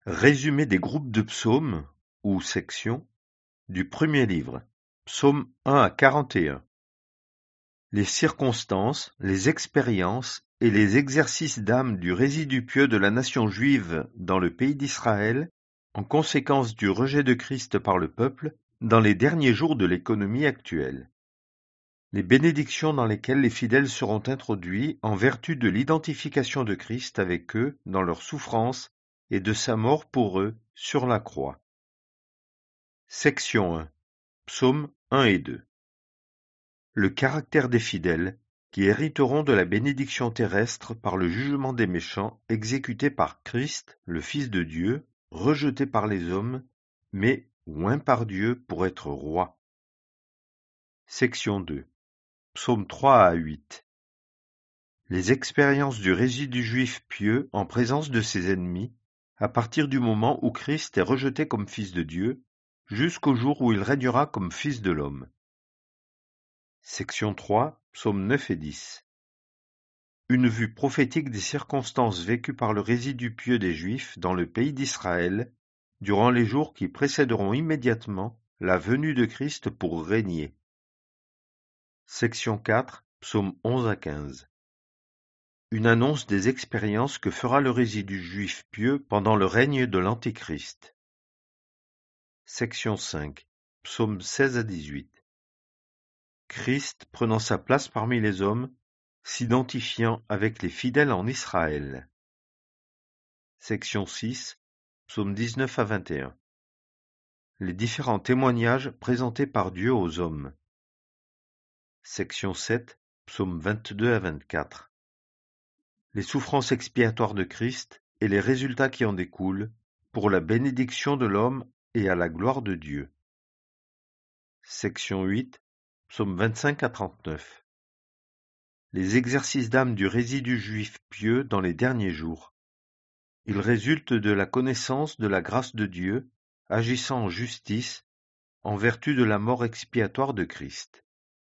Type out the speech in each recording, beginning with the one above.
Résumé des groupes de psaumes, ou sections, du premier livre, psaumes 1 à 41. Les circonstances, les expériences et les exercices d'âme du résidu pieux de la nation juive dans le pays d'Israël, en conséquence du rejet de Christ par le peuple, dans les derniers jours de l'économie actuelle. Les bénédictions dans lesquelles les fidèles seront introduits en vertu de l'identification de Christ avec eux dans leur souffrance et de sa mort pour eux sur la croix. Section 1. Psaumes 1 et 2. Le caractère des fidèles, qui hériteront de la bénédiction terrestre par le jugement des méchants exécuté par Christ, le Fils de Dieu, rejeté par les hommes, mais oint par Dieu pour être roi. Section 2. Psaumes 3 à 8. Les expériences du résidu juif pieux en présence de ses ennemis, à partir du moment où Christ est rejeté comme Fils de Dieu, jusqu'au jour où il régnera comme Fils de l'homme. Section 3, psaumes 9 et 10. Une vue prophétique des circonstances vécues par le résidu pieux des Juifs dans le pays d'Israël, durant les jours qui précéderont immédiatement la venue de Christ pour régner. Section 4, psaumes 11 à 15. Une annonce des expériences que fera le résidu juif pieux pendant le règne de l'Antéchrist. Section 5, psaumes 16 à 18. Christ prenant sa place parmi les hommes, s'identifiant avec les fidèles en Israël. Section 6, psaumes 19 à 21. Les différents témoignages présentés par Dieu aux hommes. Section 7, psaumes 22 à 24. Les souffrances expiatoires de Christ et les résultats qui en découlent, pour la bénédiction de l'homme et à la gloire de Dieu. Section 8, psaumes 25 à 39. Les exercices d'âme du résidu juif pieux dans les derniers jours. Il résulte de la connaissance de la grâce de Dieu, agissant en justice, en vertu de la mort expiatoire de Christ.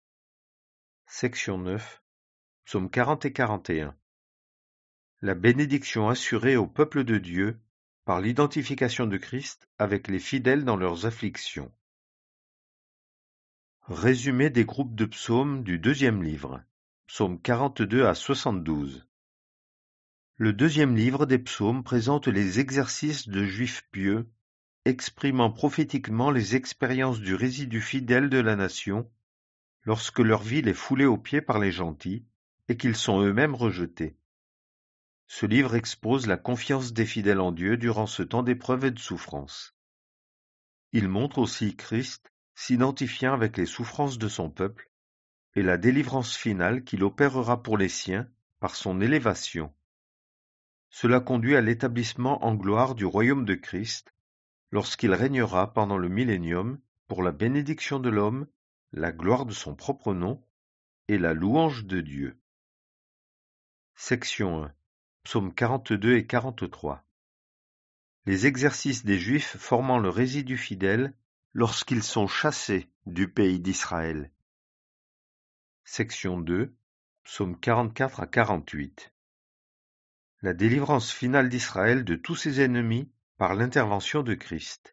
Section 9, psaumes 40 et 41. La bénédiction assurée au peuple de Dieu par l'identification de Christ avec les fidèles dans leurs afflictions. Résumé des groupes de psaumes du deuxième livre, psaumes 42 à 72. Le deuxième livre des psaumes présente les exercices de juifs pieux, exprimant prophétiquement les expériences du résidu fidèle de la nation, lorsque leur ville est foulée aux pieds par les gentils, et qu'ils sont eux-mêmes rejetés. Ce livre expose la confiance des fidèles en Dieu durant ce temps d'épreuve et de souffrance. Il montre aussi Christ s'identifiant avec les souffrances de son peuple et la délivrance finale qu'il opérera pour les siens par son élévation. Cela conduit à l'établissement en gloire du royaume de Christ, lorsqu'il régnera pendant le millénium pour la bénédiction de l'homme, la gloire de son propre nom et la louange de Dieu. Section 1. Psaumes 42 et 43. Les exercices des Juifs formant le résidu fidèle lorsqu'ils sont chassés du pays d'Israël. Section 2. Psaumes 44 à 48. La délivrance finale d'Israël de tous ses ennemis par l'intervention de Christ.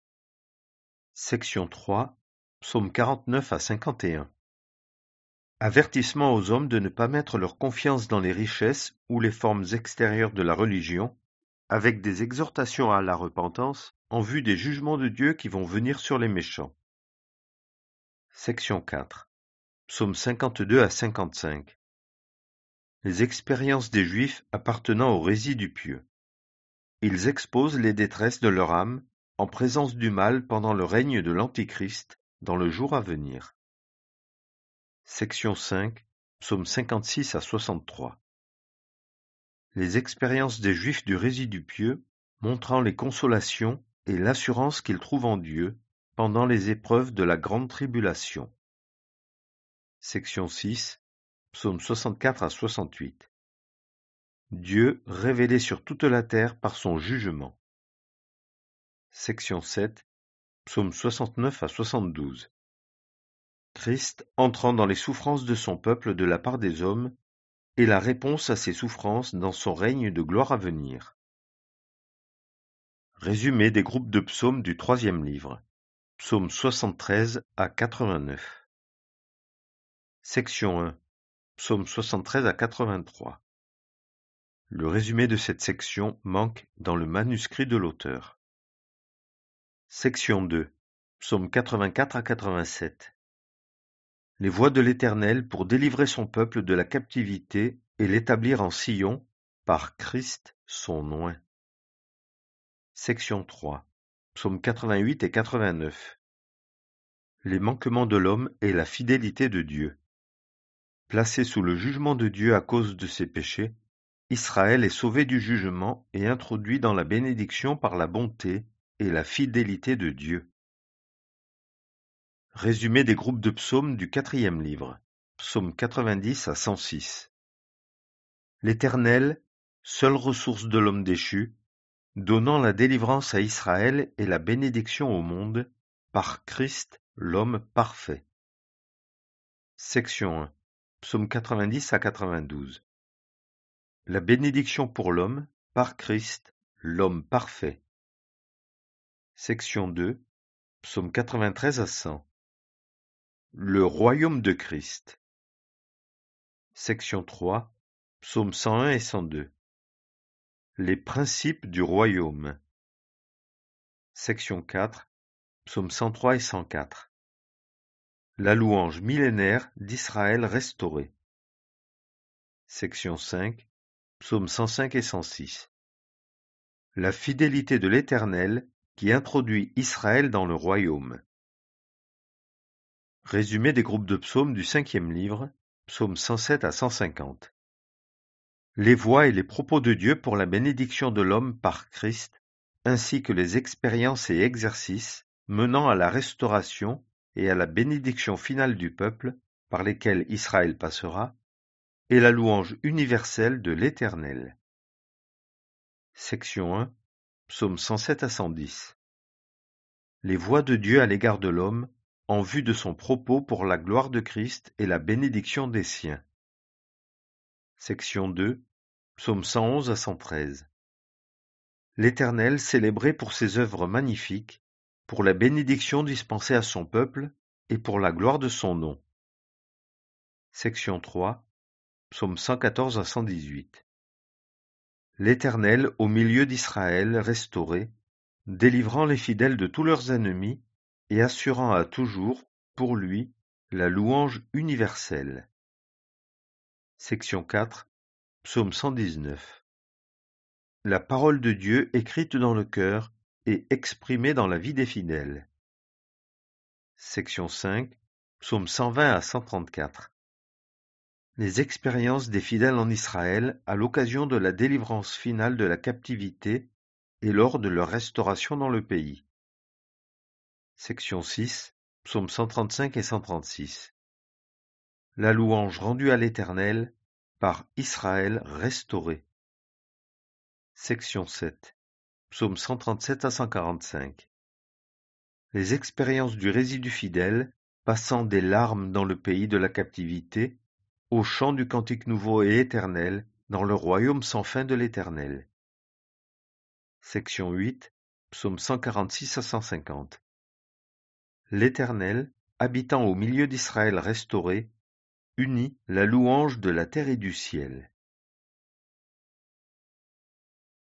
Section 3. Psaumes 49 à 51. Avertissement aux hommes de ne pas mettre leur confiance dans les richesses ou les formes extérieures de la religion, avec des exhortations à la repentance en vue des jugements de Dieu qui vont venir sur les méchants. Section 4. Psaumes 52 à 55. Les expériences des Juifs appartenant au résidu pieux. Ils exposent les détresses de leur âme en présence du mal pendant le règne de l'Antichrist dans le jour à venir. Section 5, psaumes 56 à 63. Les expériences des Juifs du résidu pieux montrant les consolations et l'assurance qu'ils trouvent en Dieu pendant les épreuves de la grande tribulation. Section 6, psaumes 64 à 68. Dieu révélé sur toute la terre par son jugement. Section 7, psaumes 69 à 72. Christ entrant dans les souffrances de son peuple de la part des hommes, et la réponse à ces souffrances dans son règne de gloire à venir. Résumé des groupes de psaumes du troisième livre. Psaumes 73 à 89. Section 1. Psaumes 73 à 83. Le résumé de cette section manque dans le manuscrit de l'auteur. Section 2. Psaumes 84 à 87. Les voies de l'Éternel pour délivrer son peuple de la captivité et l'établir en Sion par Christ son oint. Section 3. Psaumes 88 et 89. Les manquements de l'homme et la fidélité de Dieu. Placé sous le jugement de Dieu à cause de ses péchés, Israël est sauvé du jugement et introduit dans la bénédiction par la bonté et la fidélité de Dieu. Résumé des groupes de psaumes du quatrième livre. Psaumes 90 à 106. L'Éternel, seule ressource de l'homme déchu, donnant la délivrance à Israël et la bénédiction au monde, par Christ, l'homme parfait. Section 1. Psaume 90 à 92. La bénédiction pour l'homme, par Christ, l'homme parfait. Section 2. Psaume 93 à 100. Le royaume de Christ. Section 3. Psaumes 101 et 102. Les principes du royaume. Section 4. Psaumes 103 et 104. La louange millénaire d'Israël restauré. Section 5. Psaumes 105 et 106. La fidélité de l'Éternel qui introduit Israël dans le royaume. Résumé des groupes de psaumes du cinquième livre, psaumes 107 à 150. Les voies et les propos de Dieu pour la bénédiction de l'homme par Christ, ainsi que les expériences et exercices menant à la restauration et à la bénédiction finale du peuple par lesquels Israël passera, et la louange universelle de l'Éternel. Section 1. Psaumes 107 à 110. Les voies de Dieu à l'égard de l'homme, en vue de son propos pour la gloire de Christ et la bénédiction des siens. Section 2. Psaumes 111 à 113. L'Éternel célébré pour ses œuvres magnifiques, pour la bénédiction dispensée à son peuple et pour la gloire de son nom. Section 3. Psaumes 114 à 118. L'Éternel au milieu d'Israël restauré, délivrant les fidèles de tous leurs ennemis et assurant à toujours, pour lui, la louange universelle. Section 4. Psaume 119. La parole de Dieu écrite dans le cœur et exprimée dans la vie des fidèles. Section 5. Psaume 120 à 134. Les expériences des fidèles en Israël à l'occasion de la délivrance finale de la captivité et lors de leur restauration dans le pays. Section 6. Psaumes 135 et 136. La louange rendue à l'Éternel par Israël restauré. Section 7. Psaumes 137 à 145. Les expériences du résidu fidèle, passant des larmes dans le pays de la captivité, au chant du cantique nouveau et éternel, dans le royaume sans fin de l'Éternel. Section 8. Psaumes 146 à 150. L'Éternel, habitant au milieu d'Israël restauré, unit la louange de la terre et du ciel.